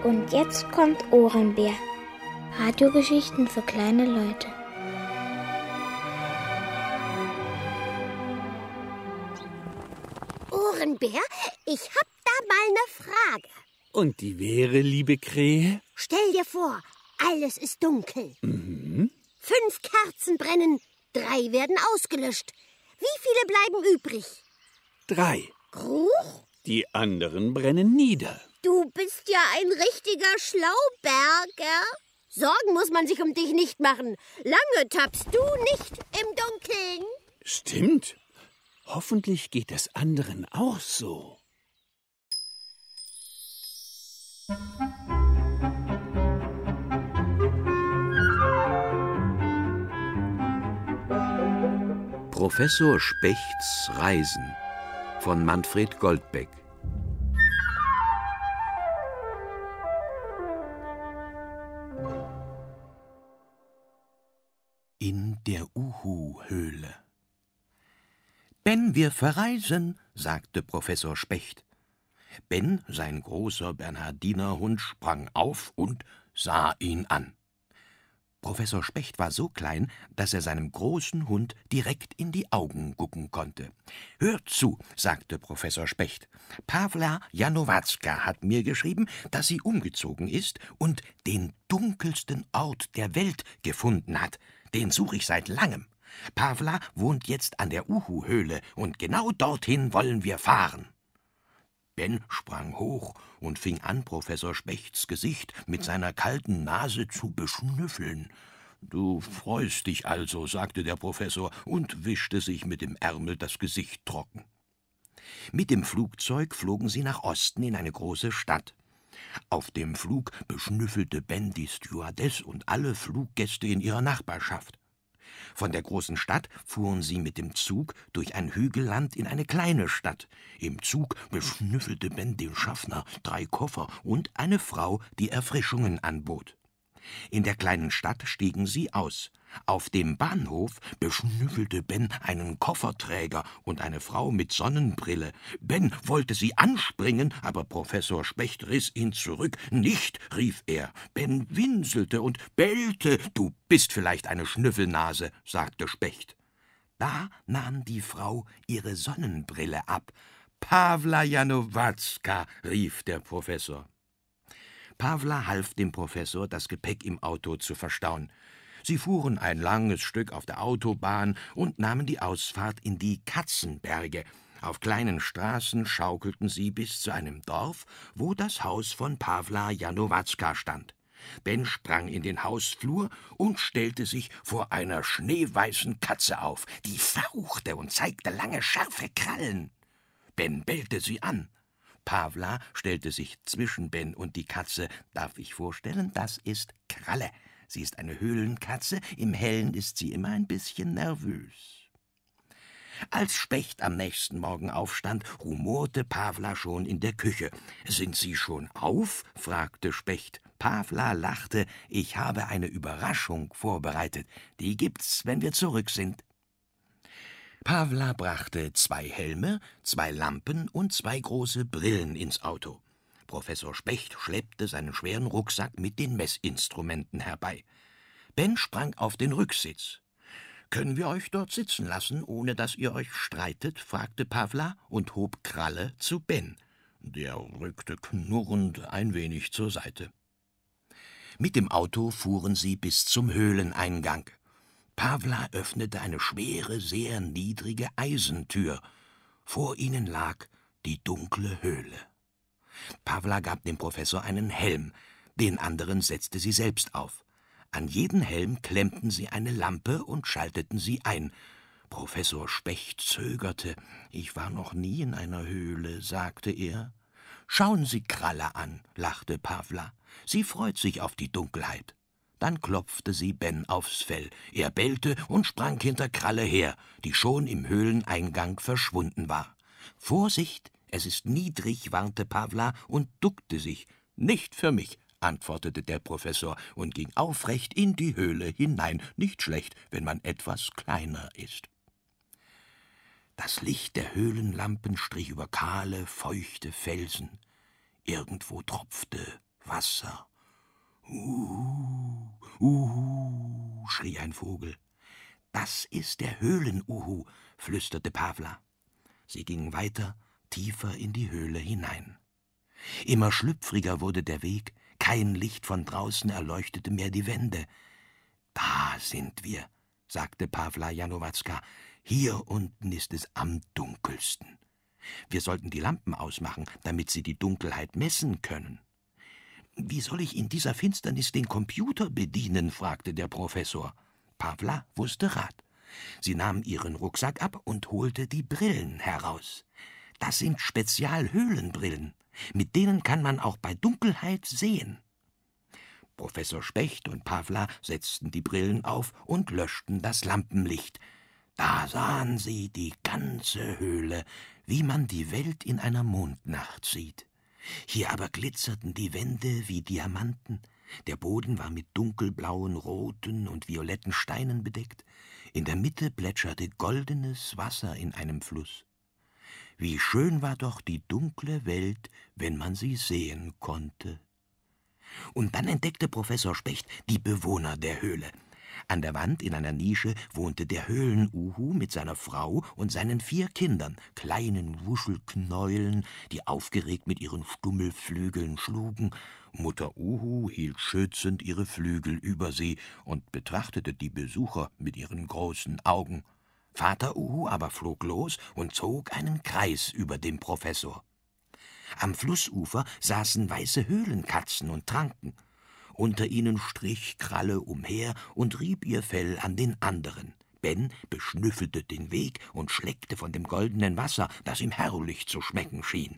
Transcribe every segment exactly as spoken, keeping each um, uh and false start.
Und jetzt kommt Ohrenbär. Radiogeschichten für kleine Leute. Ohrenbär, ich hab da mal eine Frage. Und die wäre, liebe Krähe? Stell dir vor, alles ist dunkel. Mhm. Fünf Kerzen brennen, drei werden ausgelöscht. Wie viele bleiben übrig? Drei. Gruch? Die anderen brennen nieder. Du bist ja ein richtiger Schlauberger. Sorgen muss man sich um dich nicht machen. Lange tappst du nicht im Dunkeln. Stimmt. Hoffentlich geht es anderen auch so. Professor Spechts Reisen von Manfred Goldbeck. In der Uhu-Höhle. »Ben, wir verreisen«, sagte Professor Specht. Ben, sein großer Bernhardinerhund, sprang auf und sah ihn an. Professor Specht war so klein, dass er seinem großen Hund direkt in die Augen gucken konnte. »Hört zu«, sagte Professor Specht. »Pawla Janowatska hat mir geschrieben, dass sie umgezogen ist und den dunkelsten Ort der Welt gefunden hat. Den suche ich seit langem. Pawla wohnt jetzt an der Uhu-Höhle und genau dorthin wollen wir fahren.« Ben sprang hoch und fing an, Professor Spechts Gesicht mit seiner kalten Nase zu beschnüffeln. »Du freust dich also«, sagte der Professor und wischte sich mit dem Ärmel das Gesicht trocken. Mit dem Flugzeug flogen sie nach Osten in eine große Stadt. Auf dem Flug beschnüffelte Ben die Stewardess und alle Fluggäste in ihrer Nachbarschaft. Von der großen Stadt fuhren sie mit dem Zug durch ein Hügelland in eine kleine Stadt. Im Zug beschnüffelte Ben den Schaffner, drei Koffer und eine Frau, die Erfrischungen anbot. In der kleinen Stadt stiegen sie aus. Auf dem Bahnhof beschnüffelte Ben einen Kofferträger und eine Frau mit Sonnenbrille. Ben wollte sie anspringen, aber Professor Specht riss ihn zurück. »Nicht«, rief er. Ben winselte und bellte. »Du bist vielleicht eine Schnüffelnase«, sagte Specht. Da nahm die Frau ihre Sonnenbrille ab. »Pawla Janowatska«, rief der Professor. Pawla half dem Professor, das Gepäck im Auto zu verstauen. Sie fuhren ein langes Stück auf der Autobahn und nahmen die Ausfahrt in die Katzenberge. Auf kleinen Straßen schaukelten sie bis zu einem Dorf, wo das Haus von Pawla Janowatska stand. Ben sprang in den Hausflur und stellte sich vor einer schneeweißen Katze auf. Die fauchte und zeigte lange, scharfe Krallen. Ben bellte sie an. Pawla stellte sich zwischen Ben und die Katze. Darf ich vorstellen, das ist Kralle. Sie ist eine Höhlenkatze, im Hellen ist sie immer ein bisschen nervös. Als Specht am nächsten Morgen aufstand, rumorte Pawla schon in der Küche. »Sind Sie schon auf?« fragte Specht. Pawla lachte. »Ich habe eine Überraschung vorbereitet. Die gibt's, wenn wir zurück sind.« Pawla brachte zwei Helme, zwei Lampen und zwei große Brillen ins Auto. Professor Specht schleppte seinen schweren Rucksack mit den Messinstrumenten herbei. Ben sprang auf den Rücksitz. »Können wir euch dort sitzen lassen, ohne dass ihr euch streitet?« fragte Pawla und hob Kralle zu Ben. Der rückte knurrend ein wenig zur Seite. Mit dem Auto fuhren sie bis zum Höhleneingang. Pawla öffnete eine schwere, sehr niedrige Eisentür. Vor ihnen lag die dunkle Höhle. Pawla gab dem Professor einen Helm, den anderen setzte sie selbst auf. An jeden Helm klemmten sie eine Lampe und schalteten sie ein. Professor Specht zögerte. »Ich war noch nie in einer Höhle«, sagte er. »Schauen Sie Kralle an«, lachte Pawla. »Sie freut sich auf die Dunkelheit.« Dann klopfte sie Ben aufs Fell. Er bellte und sprang hinter Kralle her, die schon im Höhleneingang verschwunden war. »Vorsicht, es ist niedrig«, warnte Pawla und duckte sich. »Nicht für mich«, antwortete der Professor und ging aufrecht in die Höhle hinein. Nicht schlecht, wenn man etwas kleiner ist. Das Licht der Höhlenlampen strich über kahle, feuchte Felsen. Irgendwo tropfte Wasser. Uhu, uhu, schrie ein Vogel. »Das ist der Höhlen-Uhu«, flüsterte Pawla. Sie gingen weiter, tiefer in die Höhle hinein. Immer schlüpfriger wurde der Weg, kein Licht von draußen erleuchtete mehr die Wände. »Da sind wir«, sagte Pawla Janowatska. »Hier unten ist es am dunkelsten. Wir sollten die Lampen ausmachen, damit sie die Dunkelheit messen können.« »Wie soll ich in dieser Finsternis den Computer bedienen?« fragte der Professor. Pawla wusste Rat. Sie nahm ihren Rucksack ab und holte die Brillen heraus. Das sind Spezialhöhlenbrillen. Mit denen kann man auch bei Dunkelheit sehen. Professor Specht und Pawla setzten die Brillen auf und löschten das Lampenlicht. Da sahen sie die ganze Höhle, wie man die Welt in einer Mondnacht sieht. Hier aber glitzerten die Wände wie Diamanten. Der Boden war mit dunkelblauen, roten und violetten Steinen bedeckt. In der Mitte plätscherte goldenes Wasser in einem Fluss. Wie schön war doch die dunkle Welt, wenn man sie sehen konnte. Und dann entdeckte Professor Specht die Bewohner der Höhle. An der Wand in einer Nische wohnte der Höhlen-Uhu mit seiner Frau und seinen vier Kindern, kleinen Wuschelknäueln, die aufgeregt mit ihren Stummelflügeln schlugen. Mutter Uhu hielt schützend ihre Flügel über sie und betrachtete die Besucher mit ihren großen Augen. Vater Uhu aber flog los und zog einen Kreis über dem Professor. Am Flussufer saßen weiße Höhlenkatzen und tranken. Unter ihnen strich Kralle umher und rieb ihr Fell an den anderen. Ben beschnüffelte den Weg und schleckte von dem goldenen Wasser, das ihm herrlich zu schmecken schien.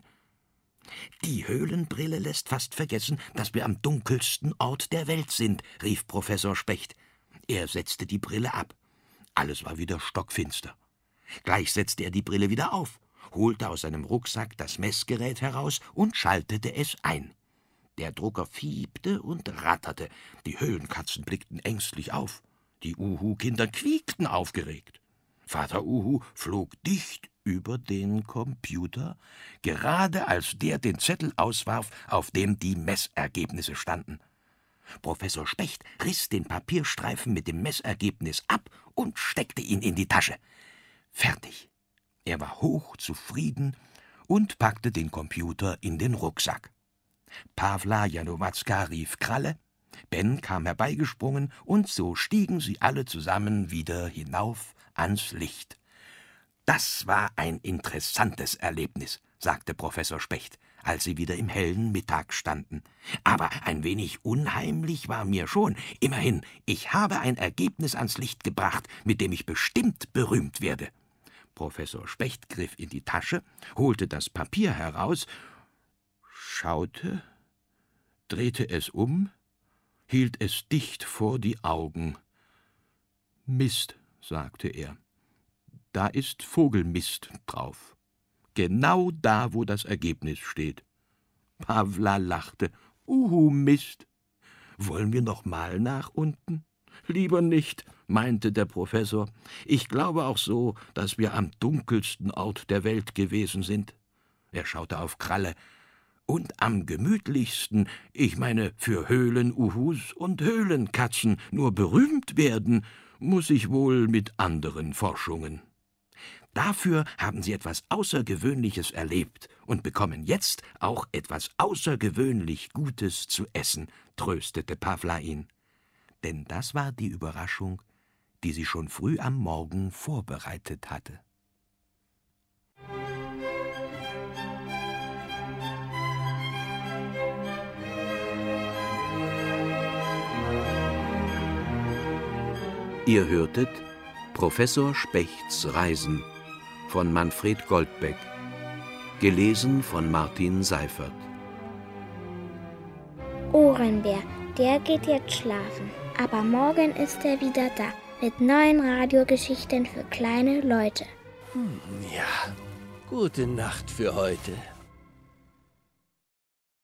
»Die Höhlenbrille lässt fast vergessen, dass wir am dunkelsten Ort der Welt sind«, rief Professor Specht. Er setzte die Brille ab. Alles war wieder stockfinster. Gleich setzte er die Brille wieder auf, holte aus seinem Rucksack das Messgerät heraus und schaltete es ein. Der Drucker fiebte und ratterte. Die Höhlenkatzen blickten ängstlich auf. Die Uhu-Kinder quiekten aufgeregt. Vater Uhu flog dicht über den Computer, gerade als der den Zettel auswarf, auf dem die Messergebnisse standen. Professor Specht riss den Papierstreifen mit dem Messergebnis ab und steckte ihn in die Tasche. Fertig. Er war hochzufrieden und packte den Computer in den Rucksack. Pawla Janowatska rief Kralle, Ben kam herbeigesprungen, und so stiegen sie alle zusammen wieder hinauf ans Licht. »Das war ein interessantes Erlebnis«, sagte Professor Specht, als sie wieder im hellen Mittag standen. »Aber ein wenig unheimlich war mir schon. Immerhin, ich habe ein Ergebnis ans Licht gebracht, mit dem ich bestimmt berühmt werde.« Professor Specht griff in die Tasche, holte das Papier heraus, schaute, drehte es um, hielt es dicht vor die Augen. »Mist«, sagte er, »da ist Vogelmist drauf. Genau da, wo das Ergebnis steht.« Pawla lachte. »Uhu, Mist. Wollen wir noch mal nach unten?« »Lieber nicht«, meinte der Professor. »Ich glaube auch so, dass wir am dunkelsten Ort der Welt gewesen sind.« Er schaute auf Kralle. »Und am gemütlichsten, ich meine für Höhlen-Uhus und Höhlenkatzen, nur berühmt werden, muss ich wohl mit anderen Forschungen. Dafür haben Sie etwas Außergewöhnliches erlebt und bekommen jetzt auch etwas außergewöhnlich Gutes zu essen«, tröstete Pawla ihn. Denn das war die Überraschung, die sie schon früh am Morgen vorbereitet hatte. Ihr hörtet Professor Spechts Reisen von Manfred Goldbeck, gelesen von Martin Seifert. Ohrenbär, der geht jetzt schlafen, aber morgen ist er wieder da mit neuen Radiogeschichten für kleine Leute. Hm, ja, gute Nacht für heute.